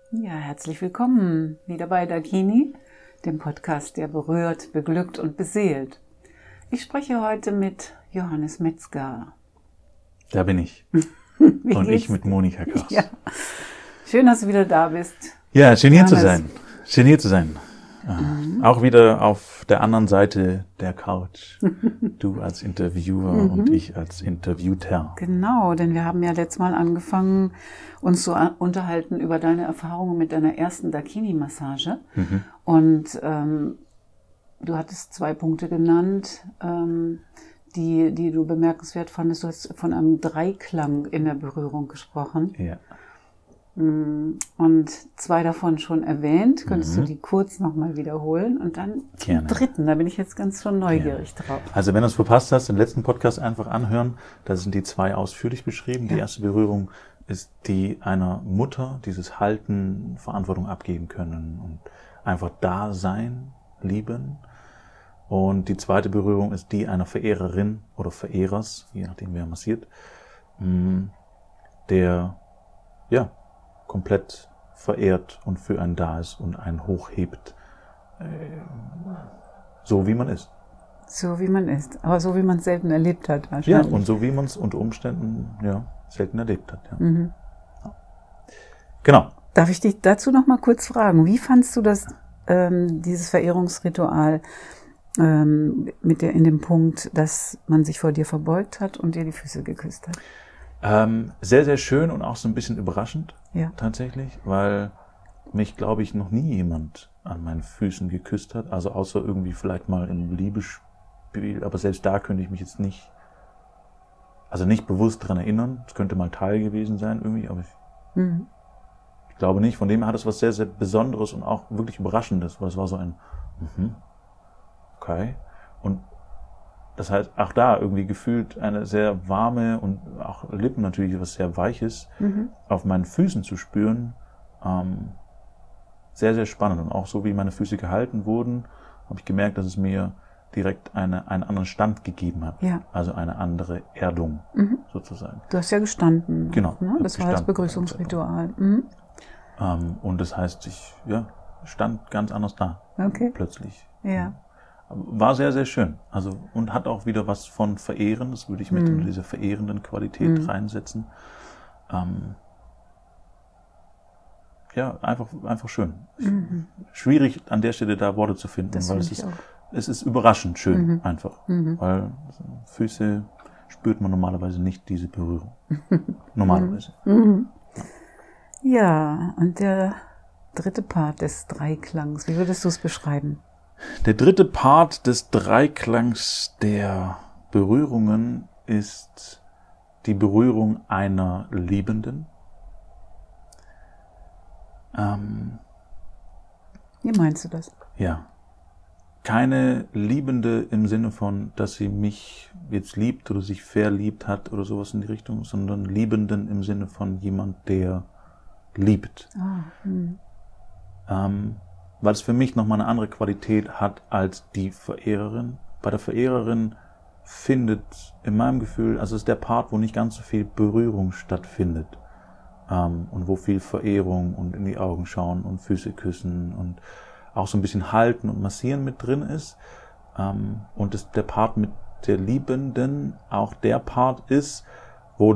Ja, herzlich willkommen wieder bei Dakini, dem Podcast, der berührt, beglückt und beseelt. Ich spreche heute mit Johannes Metzger. Da bin ich. Und ich mit Monika Kachs. Ja. Schön, dass du wieder da bist. Ja, schön hier zu sein. Schön hier zu sein. Auch wieder auf der anderen Seite der Couch. Du als Interviewer und ich als Interviewter. Genau, denn wir haben ja letztes Mal angefangen, uns zu unterhalten über deine Erfahrungen mit deiner ersten Dakini-Massage. Und du hattest 2 Punkte genannt, die du bemerkenswert fandest. Du hast von einem Dreiklang in der Berührung gesprochen. Ja. Und 2 davon schon erwähnt. Könntest du die kurz nochmal wiederholen? Und dann den dritten, da bin ich jetzt ganz schon neugierig drauf. Also wenn du es verpasst hast, den letzten Podcast einfach anhören. Da sind die 2 ausführlich beschrieben. Die erste Berührung ist die einer Mutter, dieses Halten, Verantwortung abgeben können und einfach da sein, lieben. Und die zweite Berührung ist die einer Verehrerin oder Verehrers, je nachdem wer massiert, der komplett verehrt und für einen da ist und einen hochhebt, so wie man ist. So wie man ist, aber so wie man es selten erlebt hat wahrscheinlich. Ja, und so wie man es unter Umständen selten erlebt hat. Ja. Ja. Genau. Darf ich dich dazu noch mal kurz fragen, wie fandst du das, dieses Verehrungsritual in dem Punkt, dass man sich vor dir verbeugt hat und dir die Füße geküsst hat? Sehr, sehr schön und auch so ein bisschen überraschend, ja. Tatsächlich, weil mich, glaube ich, noch nie jemand an meinen Füßen geküsst hat, also außer irgendwie vielleicht mal im Liebesspiel, aber selbst da könnte ich mich jetzt nicht bewusst dran erinnern. Es könnte mal Teil gewesen sein irgendwie, aber ich glaube nicht. Von dem her hat es was sehr, sehr Besonderes und auch wirklich Überraschendes, weil es war so ein okay. Und das heißt, auch da irgendwie gefühlt eine sehr warme und auch Lippen natürlich was sehr Weiches auf meinen Füßen zu spüren. Sehr, sehr spannend. Und auch so, wie meine Füße gehalten wurden, habe ich gemerkt, dass es mir direkt einen anderen Stand gegeben hat. Ja. Also eine andere Erdung sozusagen. Du hast ja gestanden. Genau. Ne? Das war das Begrüßungsritual. Und das heißt, ich stand ganz anders da. Okay. Plötzlich. Ja. War sehr, sehr schön. Also, und hat auch wieder was von Verehren. Das würde ich mit in diese verehrenden Qualität reinsetzen. Einfach schön. Schwierig an der Stelle da Worte zu finden, das weil es ist überraschend schön, einfach. Weil Füße spürt man normalerweise nicht diese Berührung. Normalerweise. Ja, und der dritte Part des Dreiklangs, wie würdest du es beschreiben? Der dritte Part des Dreiklangs der Berührungen ist die Berührung einer Liebenden. Wie meinst du das? Ja. Keine Liebende im Sinne von, dass sie mich jetzt liebt oder sich verliebt hat oder sowas in die Richtung, sondern Liebenden im Sinne von jemand, der liebt. Weil es für mich nochmal eine andere Qualität hat als die Verehrerin. Bei der Verehrerin findet in meinem Gefühl, also es ist der Part, wo nicht ganz so viel Berührung stattfindet und wo viel Verehrung und in die Augen schauen und Füße küssen und auch so ein bisschen halten und massieren mit drin ist. Und der Part mit der Liebenden auch der Part ist, wo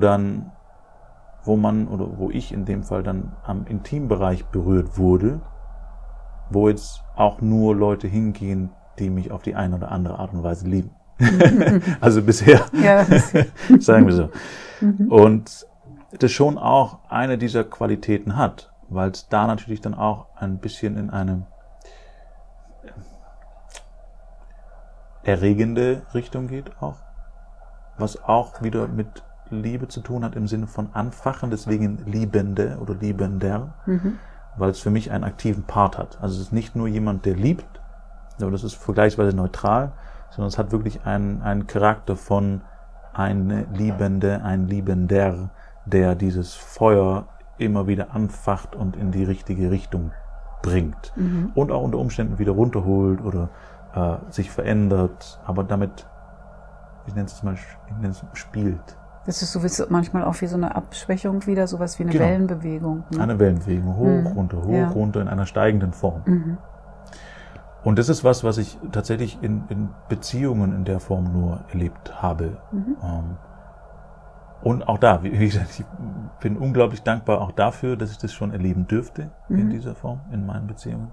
ich in dem Fall dann am Intimbereich berührt wurde, wo jetzt auch nur Leute hingehen, die mich auf die eine oder andere Art und Weise lieben. Also bisher, sagen wir so. Und das schon auch eine dieser Qualitäten hat, weil es da natürlich dann auch ein bisschen in eine erregende Richtung geht auch, was auch wieder mit Liebe zu tun hat im Sinne von Anfachen, deswegen Liebende oder Liebender, weil es für mich einen aktiven Part hat. Also es ist nicht nur jemand, der liebt, aber das ist vergleichsweise neutral, sondern es hat wirklich einen Charakter von eine Liebende, ein Liebender, der dieses Feuer immer wieder anfacht und in die richtige Richtung bringt. Und auch unter Umständen wieder runterholt oder sich verändert, aber damit, ich nenne es spielt. Das ist so manchmal auch wie so eine Abschwächung wieder, sowas wie eine Wellenbewegung. Ne? Eine Wellenbewegung, hoch, runter in einer steigenden Form. Und das ist was ich tatsächlich in Beziehungen in der Form nur erlebt habe. Und auch da, wie gesagt, ich bin unglaublich dankbar auch dafür, dass ich das schon erleben dürfte in dieser Form, in meinen Beziehungen.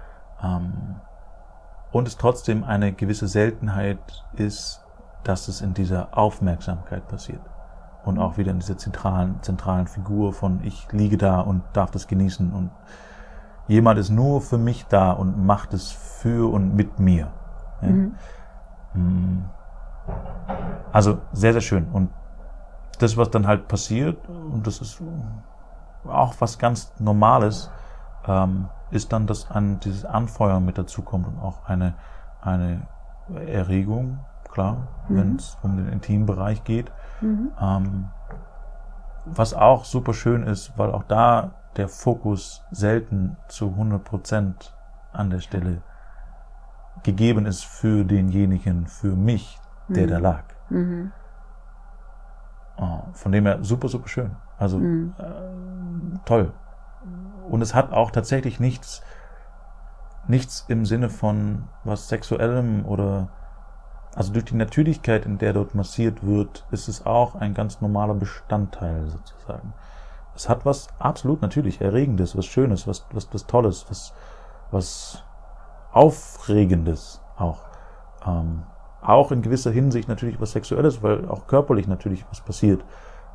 Und es trotzdem eine gewisse Seltenheit ist, dass es in dieser Aufmerksamkeit passiert. Und auch wieder in dieser zentralen Figur von ich liege da und darf das genießen und jemand ist nur für mich da und macht es für und mit mir. Ja? Also sehr, sehr schön. Und das, was dann halt passiert, und das ist auch was ganz Normales, ist dann, dass dieses Anfeuern mit dazu kommt und auch eine Erregung, klar, wenn es um den Intimbereich geht. Was auch super schön ist, weil auch da der Fokus selten zu 100% an der Stelle gegeben ist für denjenigen, für mich, der da lag. Von dem her super, super schön. Also toll. Und es hat auch tatsächlich nichts im Sinne von was Sexuellem oder also durch die Natürlichkeit, in der dort massiert wird, ist es auch ein ganz normaler Bestandteil sozusagen. Es hat was absolut natürlich Erregendes, was Schönes, was Tolles, was Aufregendes auch. Auch in gewisser Hinsicht natürlich was Sexuelles, weil auch körperlich natürlich was passiert.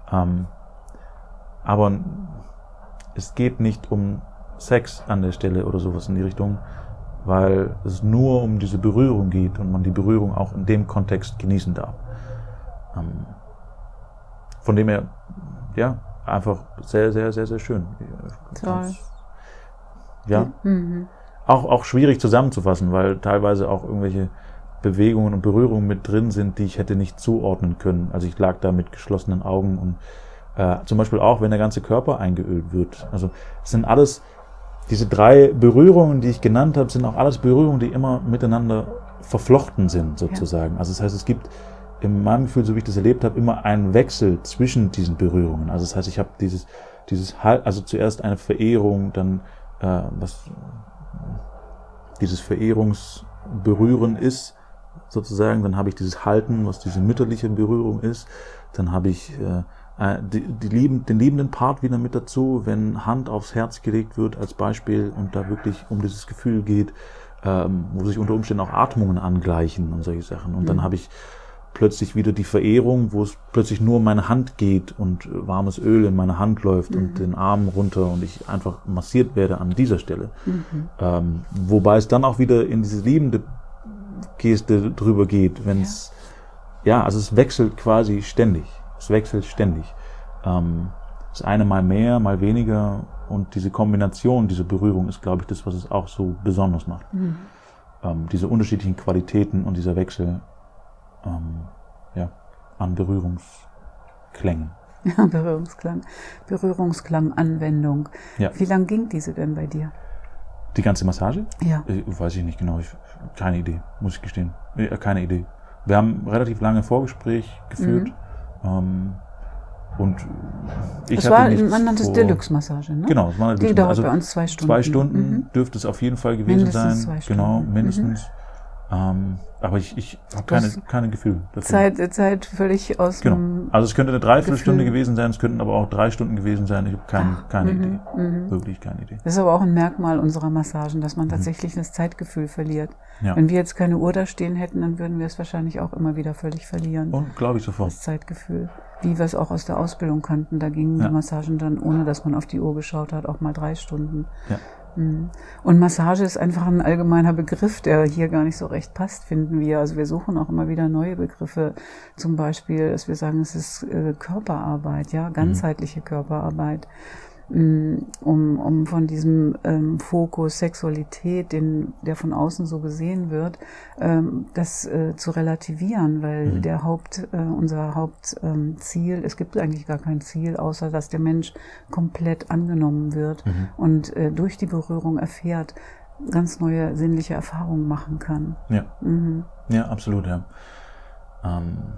Aber es geht nicht um Sex an der Stelle oder sowas in die Richtung, weil es nur um diese Berührung geht und man die Berührung auch in dem Kontext genießen darf. Von dem her, ja, einfach sehr, sehr, sehr, sehr schön. Toll. Ja. Auch schwierig zusammenzufassen, weil teilweise auch irgendwelche Bewegungen und Berührungen mit drin sind, die ich hätte nicht zuordnen können. Also ich lag da mit geschlossenen Augen und zum Beispiel auch, wenn der ganze Körper eingeölt wird. Also es sind alles, diese 3 Berührungen, die ich genannt habe, sind auch alles Berührungen, die immer miteinander verflochten sind, sozusagen. Ja. Also das heißt, es gibt in meinem Gefühl, so wie ich das erlebt habe, immer einen Wechsel zwischen diesen Berührungen. Also das heißt, ich habe also zuerst eine Verehrung, dann was dieses Verehrungsberühren ist, sozusagen, dann habe ich dieses Halten, was diese mütterliche Berührung ist, dann habe ich den liebenden Part wieder mit dazu, wenn Hand aufs Herz gelegt wird als Beispiel und da wirklich um dieses Gefühl geht, wo sich unter Umständen auch Atmungen angleichen und solche Sachen. Und dann habe ich plötzlich wieder die Verehrung, wo es plötzlich nur um meine Hand geht und warmes Öl in meine Hand läuft und den Arm runter und ich einfach massiert werde an dieser Stelle. Wobei es dann auch wieder in diese liebende Geste drüber geht, wenn es, also es wechselt quasi ständig. Es wechselt ständig. Das eine mal mehr, mal weniger und diese Kombination, diese Berührung ist, glaube ich, das, was es auch so besonders macht. Diese unterschiedlichen Qualitäten und dieser Wechsel an Berührungsklängen. Ja, Berührungsklang-Anwendung. Ja. Wie lang ging diese denn bei dir? Die ganze Massage? Ja. Weiß ich nicht genau. Keine Idee, muss ich gestehen. Keine Idee. Wir haben relativ lange Vorgespräch geführt. Und man nannte es Deluxe-Massage, ne? Genau, es war eine Deluxe-Massage. Die dauert bei uns 2 Stunden. 2 Stunden dürfte es auf jeden Fall gewesen sein. 2 Stunden. Genau, mindestens. Aber ich habe keine Gefühl dafür. Zeit völlig aus dem Also es könnte eine Dreiviertelstunde gewesen sein, es könnten aber auch 3 Stunden gewesen sein. Ich habe keine Idee. Wirklich keine Idee. Das ist aber auch ein Merkmal unserer Massagen, dass man tatsächlich das Zeitgefühl verliert. Ja. Wenn wir jetzt keine Uhr da stehen hätten, dann würden wir es wahrscheinlich auch immer wieder völlig verlieren. Und glaube ich sofort. Das Zeitgefühl. Wie wir es auch aus der Ausbildung kannten. Da gingen die Massagen dann, ohne dass man auf die Uhr geschaut hat, auch mal 3 Stunden. Ja. Und Massage ist einfach ein allgemeiner Begriff, der hier gar nicht so recht passt, finden wir. Also wir suchen auch immer wieder neue Begriffe. Zum Beispiel, dass wir sagen, es ist Körperarbeit, ganzheitliche Körperarbeit. Um von diesem Fokus Sexualität, der von außen so gesehen wird, das zu relativieren, weil unser Hauptziel, es gibt eigentlich gar kein Ziel, außer dass der Mensch komplett angenommen wird und durch die Berührung erfährt, ganz neue sinnliche Erfahrungen machen kann. Ja, ja, absolut, ja.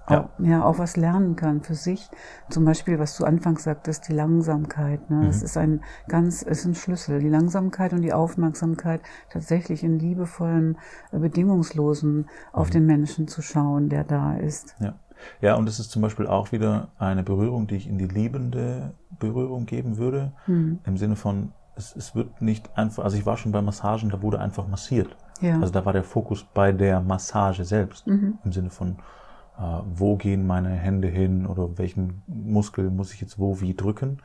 auch was lernen kann für sich. Zum Beispiel, was du anfangs sagtest, die Langsamkeit. Ne? Das ist ein Schlüssel. Die Langsamkeit und die Aufmerksamkeit, tatsächlich in liebevollem, bedingungslosen auf den Menschen zu schauen, der da ist. Ja, und das ist zum Beispiel auch wieder eine Berührung, die ich in die liebende Berührung geben würde. Im Sinne von, es wird nicht einfach, also ich war schon bei Massagen, da wurde einfach massiert. Ja. Also da war der Fokus bei der Massage selbst. Im Sinne von, wo gehen meine Hände hin oder welchen Muskel muss ich jetzt wo wie drücken.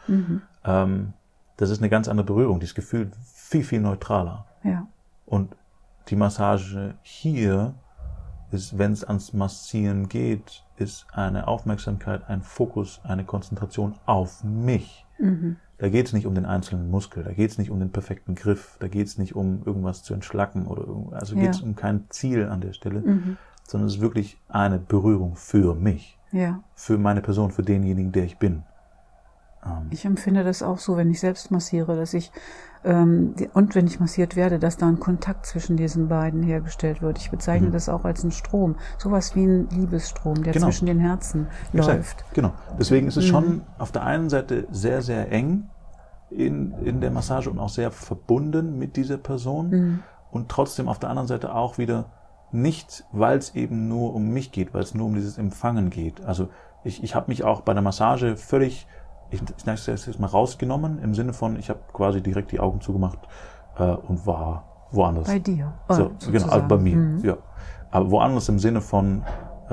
Das ist eine ganz andere Berührung. Dieses Gefühl viel, viel neutraler. Ja. Und die Massage hier ist, wenn es ans Massieren geht, ist eine Aufmerksamkeit, ein Fokus, eine Konzentration auf mich. Da geht es nicht um den einzelnen Muskel, da geht es nicht um den perfekten Griff, da geht es nicht um irgendwas zu entschlacken oder also geht es um kein Ziel an der Stelle, sondern es ist wirklich eine Berührung für mich, für meine Person, für denjenigen, der ich bin. Ich empfinde das auch so, wenn ich selbst massiere, dass ich und wenn ich massiert werde, dass da ein Kontakt zwischen diesen beiden hergestellt wird. Ich bezeichne das auch als einen Strom, sowas wie ein Liebesstrom, der zwischen den Herzen läuft. Genau. Deswegen ist es schon auf der einen Seite sehr, sehr eng in der Massage und auch sehr verbunden mit dieser Person und trotzdem auf der anderen Seite auch wieder nicht, weil es eben nur um mich geht, weil es nur um dieses Empfangen geht. Also ich habe mich auch bei der Massage völlig, ich sage es jetzt mal, rausgenommen, im Sinne von, ich habe quasi direkt die Augen zugemacht und war woanders. Bei dir. Genau, also bei mir. Ja. Aber woanders im Sinne von,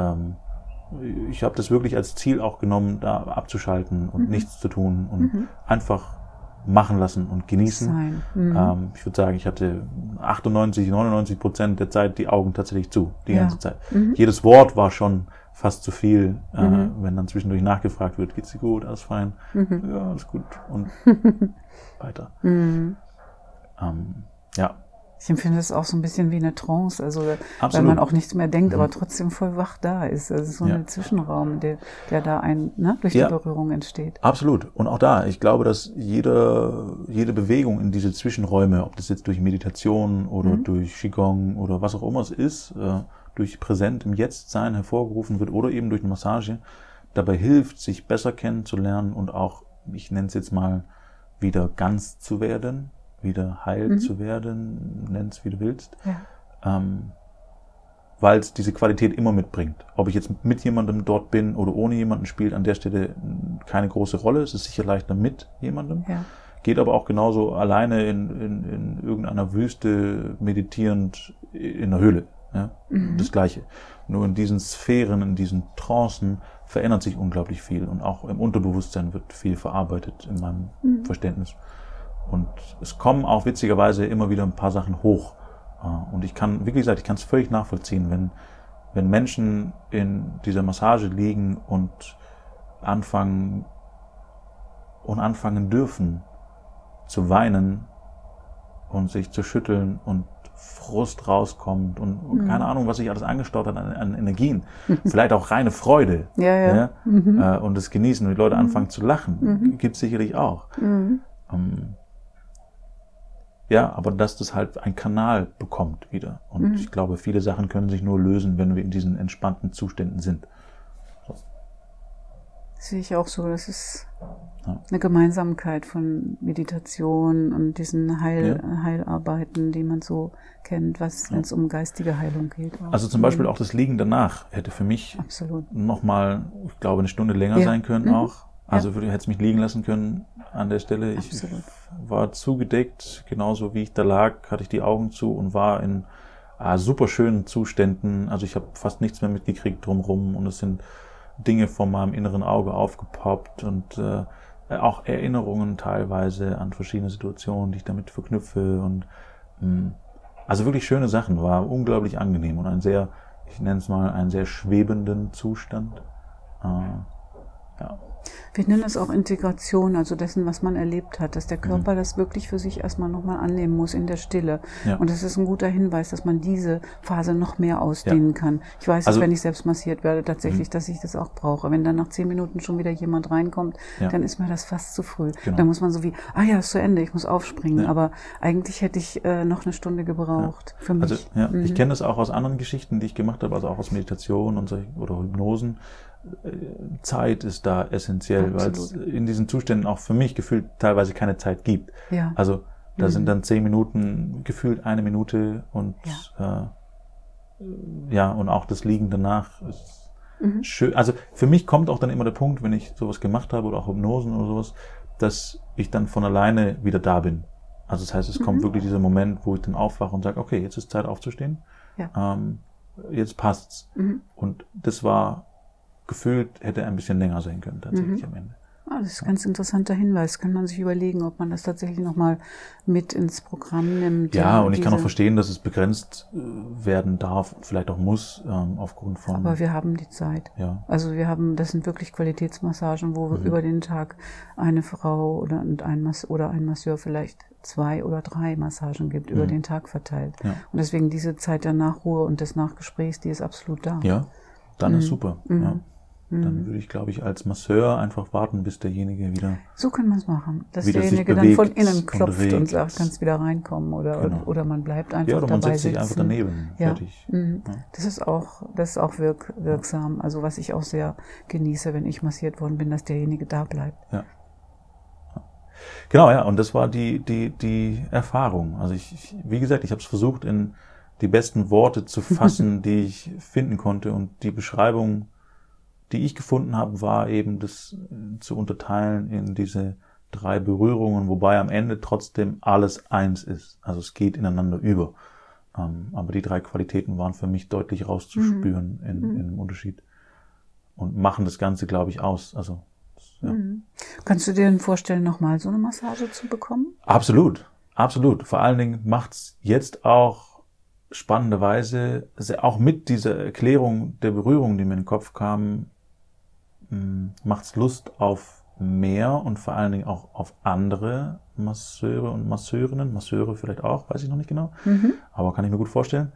ich habe das wirklich als Ziel auch genommen, da abzuschalten und nichts zu tun und einfach machen lassen und genießen. Ich würde sagen, ich hatte 98-99% der Zeit die Augen tatsächlich zu, die ganze Zeit. Jedes Wort war schon fast zu viel, wenn dann zwischendurch nachgefragt wird, geht's dir gut, alles fein, ja, alles gut und weiter. Ich empfinde es auch so ein bisschen wie eine Trance, also Absolut. weil man auch nichts mehr denkt, aber trotzdem voll wach da ist. Also so ein Zwischenraum, der da durch die Berührung entsteht. Absolut. Und auch da, ich glaube, dass jede Bewegung in diese Zwischenräume, ob das jetzt durch Meditation oder durch Qigong oder was auch immer es ist, durch Präsent im Jetzt-Sein hervorgerufen wird oder eben durch eine Massage, dabei hilft, sich besser kennenzulernen und auch, ich nenne es jetzt mal, wieder ganz zu werden, wieder heil zu werden, nenn es wie du willst, weil es diese Qualität immer mitbringt. Ob ich jetzt mit jemandem dort bin oder ohne jemanden, spielt an der Stelle keine große Rolle. Es ist sicher leichter mit jemandem. Ja. Geht aber auch genauso alleine in irgendeiner Wüste meditierend in der Höhle. Ja? Das Gleiche. Nur in diesen Sphären, in diesen Trancen verändert sich unglaublich viel und auch im Unterbewusstsein wird viel verarbeitet in meinem Verständnis. Und es kommen auch witzigerweise immer wieder ein paar Sachen hoch. Und ich kann, wie gesagt, ich kann es völlig nachvollziehen, wenn Menschen in dieser Massage liegen und anfangen dürfen zu weinen und sich zu schütteln und Frust rauskommt und keine Ahnung, was sich alles angestaut hat an Energien. Vielleicht auch reine Freude. Und das Genießen und die Leute anfangen zu lachen. Gibt es sicherlich auch. Aber dass das halt einen Kanal bekommt wieder. Und ich glaube, viele Sachen können sich nur lösen, wenn wir in diesen entspannten Zuständen sind. So. Das sehe ich auch so. Das ist eine Gemeinsamkeit von Meditation und diesen Heilarbeiten, die man so kennt, wenn es um geistige Heilung geht. Auch. Also zum Beispiel auch das Liegen danach hätte für mich nochmal, ich glaube, eine Stunde länger sein können auch. Also hätte es mich liegen lassen können an der Stelle. Absolut. Ich war zugedeckt, genauso wie ich da lag, hatte ich die Augen zu und war in super schönen Zuständen. Also ich habe fast nichts mehr mitgekriegt drumherum und es sind Dinge von meinem inneren Auge aufgepoppt und auch Erinnerungen teilweise an verschiedene Situationen, die ich damit verknüpfe und also wirklich schöne Sachen, war unglaublich angenehm und ich nenne es mal, einen sehr schwebenden Zustand. Wir nennen es auch Integration, also dessen, was man erlebt hat, dass der Körper das wirklich für sich erstmal nochmal annehmen muss in der Stille. Ja. Und das ist ein guter Hinweis, dass man diese Phase noch mehr ausdehnen kann. Ich weiß es, wenn ich selbst massiert werde, tatsächlich, dass ich das auch brauche. Wenn dann nach 10 Minuten schon wieder jemand reinkommt, dann ist mir das fast zu früh. Genau. Dann muss man so wie, ist zu Ende, ich muss aufspringen. Aber eigentlich hätte ich noch eine Stunde gebraucht für mich. Also, ich kenne das auch aus anderen Geschichten, die ich gemacht habe, also auch aus Meditation und oder Hypnosen. Zeit ist da essentiell, weil es in diesen Zuständen auch für mich gefühlt teilweise keine Zeit gibt. Ja. Also da sind dann 10 Minuten, gefühlt 1 Minute und und auch das Liegen danach ist schön. Also für mich kommt auch dann immer der Punkt, wenn ich sowas gemacht habe oder auch Hypnosen oder sowas, dass ich dann von alleine wieder da bin. Also das heißt, es kommt wirklich dieser Moment, wo ich dann aufwache und sage, okay, jetzt ist Zeit aufzustehen. Ja. Jetzt passt's. Und das war gefühlt, hätte ein bisschen länger sein können, tatsächlich am Ende. Das ist ein ganz interessanter Hinweis. Kann man sich überlegen, ob man das tatsächlich nochmal mit ins Programm nimmt. Ja, und ich kann auch verstehen, dass es begrenzt werden darf, vielleicht auch muss, aufgrund von... Aber wir haben die Zeit. Ja. Also das sind wirklich Qualitätsmassagen, wo über den Tag eine Frau oder ein Masseur vielleicht 2 oder 3 Massagen gibt, über den Tag verteilt. Ja. Und deswegen diese Zeit der Nachruhe und des Nachgesprächs, die ist absolut da. Ja, dann ist super. Ja. Dann würde ich, glaube ich, als Masseur einfach warten, bis derjenige wieder... So kann man es machen, dass wieder derjenige dann von innen klopft und sagt, kannst wieder reinkommen oder man bleibt einfach dabei oder man setzt sitzen. sich einfach daneben. Ja. Fertig. Ja. Das ist auch wirksam. Also was ich auch sehr genieße, wenn ich massiert worden bin, dass derjenige da bleibt. Ja. Genau, ja, und das war die Erfahrung. Also wie gesagt, ich habe es versucht, in die besten Worte zu fassen, die ich finden konnte, und die Beschreibung, die ich gefunden habe, war eben das zu unterteilen in diese 3 Berührungen, wobei am Ende trotzdem alles eins ist. Also es geht ineinander über. Aber die 3 Qualitäten waren für mich deutlich rauszuspüren in dem Unterschied und machen das Ganze, glaube ich, aus. Also ja. Kannst du dir denn vorstellen, nochmal so eine Massage zu bekommen? Absolut, absolut. Vor allen Dingen macht's jetzt auch spannenderweise, auch mit dieser Erklärung der Berührung, die mir in den Kopf kam, macht's Lust auf mehr und vor allen Dingen auch auf andere Masseure und Masseurinnen, Masseure vielleicht auch, weiß ich noch nicht genau, aber kann ich mir gut vorstellen,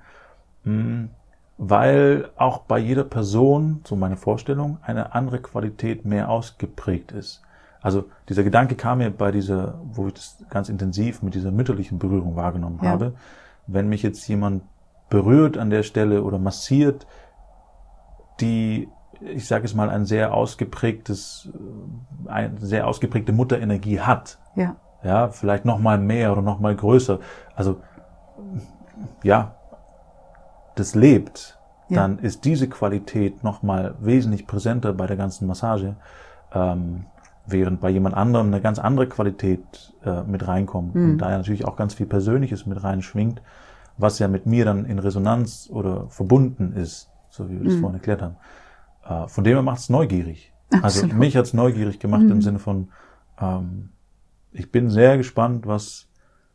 weil auch bei jeder Person, so meine Vorstellung, eine andere Qualität mehr ausgeprägt ist. Also dieser Gedanke kam mir bei wo ich das ganz intensiv mit dieser mütterlichen Berührung wahrgenommen habe. Wenn mich jetzt jemand berührt an der Stelle oder massiert, die, ich sage es mal, eine sehr ausgeprägte Mutterenergie hat. Ja. Ja, vielleicht noch mal mehr oder noch mal größer. Also, ja, das lebt. Dann ist diese Qualität noch mal wesentlich präsenter bei der ganzen Massage, während bei jemand anderem eine ganz andere Qualität mit reinkommt. Und da ja natürlich auch ganz viel Persönliches mit reinschwingt, was ja mit mir dann in Resonanz oder verbunden ist, so wie wir das vorhin erklärt haben. Von dem her macht es neugierig. Absolut. Also mich hat es neugierig gemacht im Sinne von, ich bin sehr gespannt, was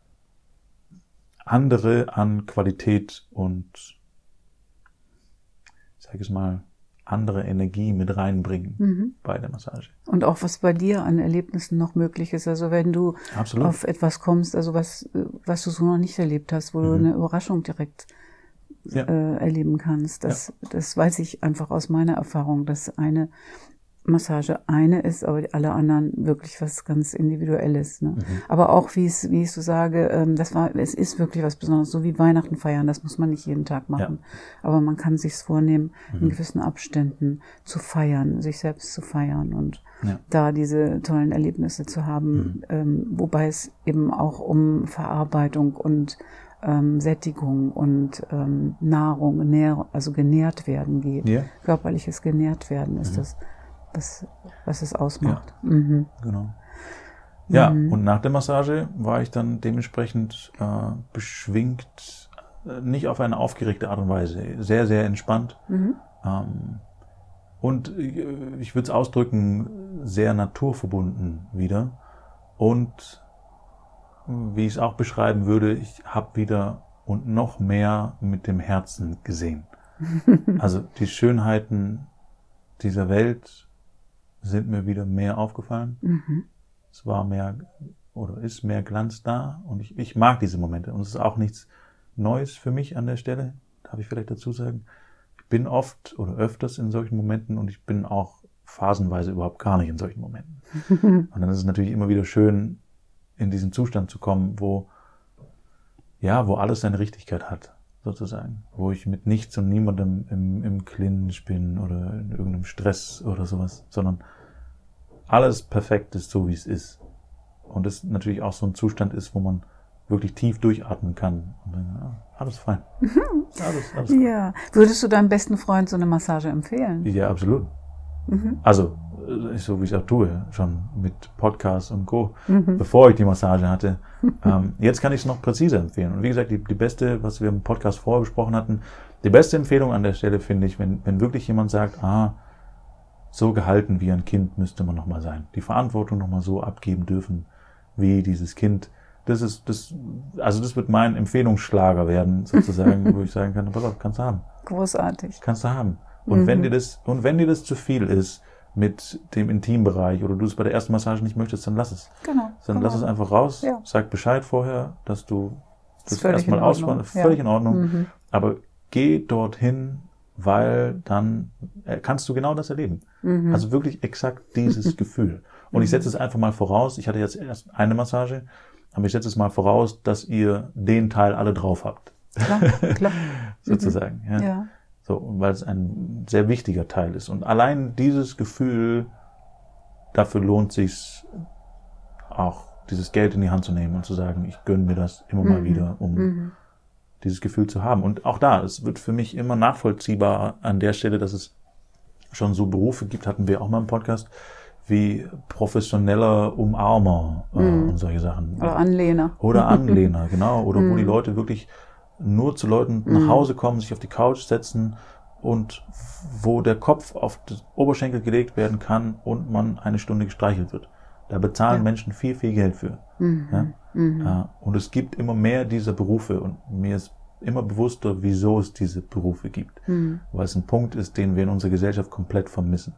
andere an Qualität und, ich sage es mal, andere Energie mit reinbringen bei der Massage. Und auch was bei dir an Erlebnissen noch möglich ist. Also wenn du auf etwas kommst, also was du so noch nicht erlebt hast, wo du eine Überraschung direkt erleben kannst. Das weiß ich einfach aus meiner Erfahrung, dass eine Massage eine ist, aber alle anderen wirklich was ganz Individuelles. Ne? Aber auch, wie ich so sage, es ist wirklich was Besonderes, so wie Weihnachten feiern, das muss man nicht jeden Tag machen. Ja. Aber man kann sich's vornehmen, in gewissen Abständen zu feiern, sich selbst zu feiern und da diese tollen Erlebnisse zu haben, wobei es eben auch um Verarbeitung und Sättigung und Nahrung, also genährt werden geht. Ja. Körperliches genährt werden ist das, was es ausmacht. Ja, genau. Ja, und nach der Massage war ich dann dementsprechend beschwingt, nicht auf eine aufgeregte Art und Weise, sehr, sehr entspannt. Und ich würde es ausdrücken, sehr naturverbunden wieder. Und wie ich es auch beschreiben würde, ich habe wieder und noch mehr mit dem Herzen gesehen. Also die Schönheiten dieser Welt sind mir wieder mehr aufgefallen. Es war mehr oder ist mehr Glanz da und ich mag diese Momente. Und es ist auch nichts Neues für mich an der Stelle, darf ich vielleicht dazu sagen. Ich bin oft oder öfters in solchen Momenten und ich bin auch phasenweise überhaupt gar nicht in solchen Momenten. Und dann ist es natürlich immer wieder schön, in diesen Zustand zu kommen, wo alles seine Richtigkeit hat, sozusagen. Wo ich mit nichts und niemandem im Clinch bin oder in irgendeinem Stress oder sowas, sondern alles perfekt ist, so wie es ist. Und es natürlich auch so ein Zustand ist, wo man wirklich tief durchatmen kann. Und dann, alles fein. Alles gut. Ja. Würdest du deinem besten Freund so eine Massage empfehlen? Ja, absolut. Also, so wie ich es auch tue, schon mit Podcasts und Co., bevor ich die Massage hatte. Jetzt kann ich es noch präziser empfehlen. Und wie gesagt, die beste, was wir im Podcast vorher besprochen hatten, die beste Empfehlung an der Stelle finde ich, wenn wirklich jemand sagt, so gehalten wie ein Kind müsste man nochmal sein. Die Verantwortung nochmal so abgeben dürfen, wie dieses Kind. Das wird mein Empfehlungsschlager werden, sozusagen, wo ich sagen kann, pass auf, kannst du haben. Großartig. Kannst du haben. Und wenn dir das zu viel ist mit dem Intimbereich oder du es bei der ersten Massage nicht möchtest, dann lass es. Genau. Dann lass es einfach raus. Ja. Sag Bescheid vorher, dass du das völlig erstmal in Ordnung. aussparst. Völlig in Ordnung. Aber geh dorthin, weil dann kannst du genau das erleben. Also wirklich exakt dieses Gefühl. Und ich setze es einfach mal voraus. Ich hatte jetzt erst eine Massage, aber ich setze es mal voraus, dass ihr den Teil alle drauf habt. Klar. Sozusagen. Ja. So, weil es ein sehr wichtiger Teil ist. Und allein dieses Gefühl, dafür lohnt sich auch, dieses Geld in die Hand zu nehmen und zu sagen, ich gönne mir das immer mal wieder, um dieses Gefühl zu haben. Und auch da, es wird für mich immer nachvollziehbar an der Stelle, dass es schon so Berufe gibt, hatten wir auch mal im Podcast, wie professioneller Umarmer und solche Sachen. Oder Anlehner. Oder Anlehner, genau. Oder wo die Leute wirklich nur zu Leuten nach Hause kommen, sich auf die Couch setzen und wo der Kopf auf den Oberschenkel gelegt werden kann und man eine Stunde gestreichelt wird. Da bezahlen Menschen viel, viel Geld für. Und es gibt immer mehr dieser Berufe und mir ist immer bewusster, wieso es diese Berufe gibt. Weil es ein Punkt ist, den wir in unserer Gesellschaft komplett vermissen.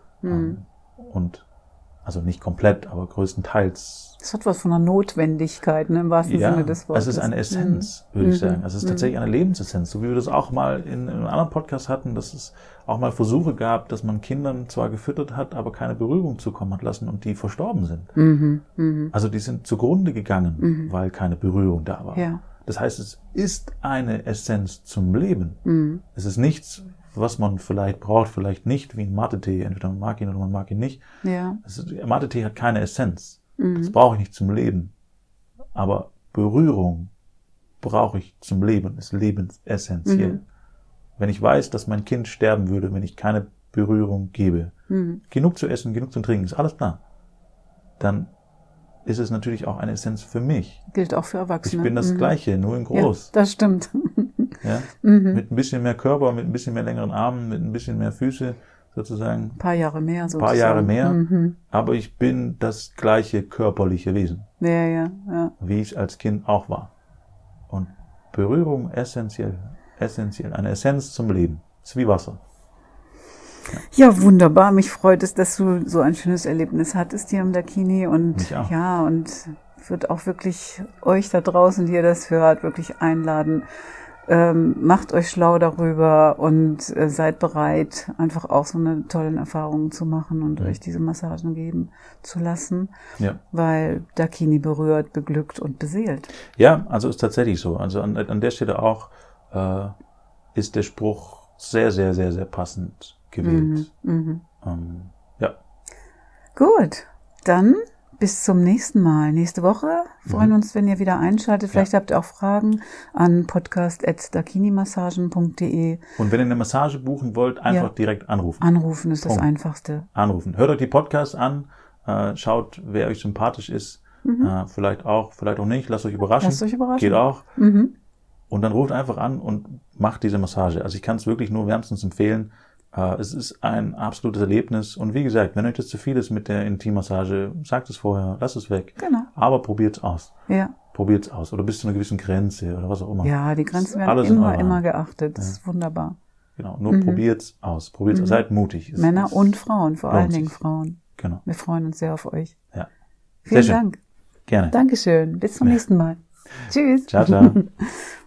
Und also nicht komplett, aber größtenteils. Das hat was von einer Notwendigkeit, ne, im wahrsten Sinne des Wortes. Es ist eine Essenz, würde ich sagen. Es ist tatsächlich eine Lebensessenz. So wie wir das auch mal in einem anderen Podcast hatten, dass es auch mal Versuche gab, dass man Kindern zwar gefüttert hat, aber keine Berührung zukommen hat lassen und die verstorben sind. Also die sind zugrunde gegangen, weil keine Berührung da war. Ja. Das heißt, es ist eine Essenz zum Leben. Es ist nichts, was man vielleicht braucht, vielleicht nicht, wie ein Mate-Tee. Entweder man mag ihn oder man mag ihn nicht. Ja. Mate-Tee hat keine Essenz. Das brauche ich nicht zum Leben. Aber Berührung brauche ich zum Leben, ist lebensessentiell. Wenn ich weiß, dass mein Kind sterben würde, wenn ich keine Berührung gebe, genug zu essen, genug zu trinken, ist alles da, dann ist es natürlich auch eine Essenz für mich. Gilt auch für Erwachsene. Ich bin das Gleiche, nur in groß. Ja, das stimmt. Ja? Mit ein bisschen mehr Körper, mit ein bisschen mehr längeren Armen, mit ein bisschen mehr Füße, sozusagen. Ein paar Jahre mehr, sozusagen. Ein paar Jahre mehr, aber ich bin das gleiche körperliche Wesen. Ja. Wie ich als Kind auch war. Und Berührung essentiell. Eine Essenz zum Leben. Ist wie Wasser. Ja, wunderbar. Mich freut es, dass du so ein schönes Erlebnis hattest hier am Dakini und Mich auch. ja, und ich würde auch wirklich euch da draußen, die ihr das hört, wirklich einladen. Macht euch schlau darüber und seid bereit, einfach auch so eine tollen Erfahrungen zu machen und euch diese Massagen geben zu lassen, weil Dakini berührt, beglückt und beseelt. Ja, also ist tatsächlich so. Also an der Stelle auch ist der Spruch sehr, sehr, sehr, sehr passend gewählt. Ja. Gut, dann bis zum nächsten Mal. Nächste Woche freuen uns, wenn ihr wieder einschaltet. Vielleicht habt ihr auch Fragen an podcast@dakinimassagen.de. Und wenn ihr eine Massage buchen wollt, einfach direkt anrufen. Anrufen ist das Einfachste. Anrufen. Hört euch die Podcasts an, schaut, wer euch sympathisch ist. Vielleicht auch nicht. Lasst euch überraschen. Geht auch. Und dann ruft einfach an und macht diese Massage. Also ich kann es wirklich nur wärmstens empfehlen. Es ist ein absolutes Erlebnis. Und wie gesagt, wenn euch das zu viel ist mit der Intimmassage, sagt es vorher, lasst es weg. Genau. Aber probiert es aus. Ja. Probiert es aus. Oder bis zu einer gewissen Grenze oder was auch immer. Ja, die Grenzen werden immer geachtet. Das ist wunderbar. Genau, nur probiert's aus. Probiert's aus, seid mutig. Männer und Frauen, vor allen Dingen sich. Frauen. Genau. Wir freuen uns sehr auf euch. Ja. Vielen Sehr schön. Dank. Gerne. Dankeschön. Bis zum nächsten Mal. Tschüss. Ciao, ciao.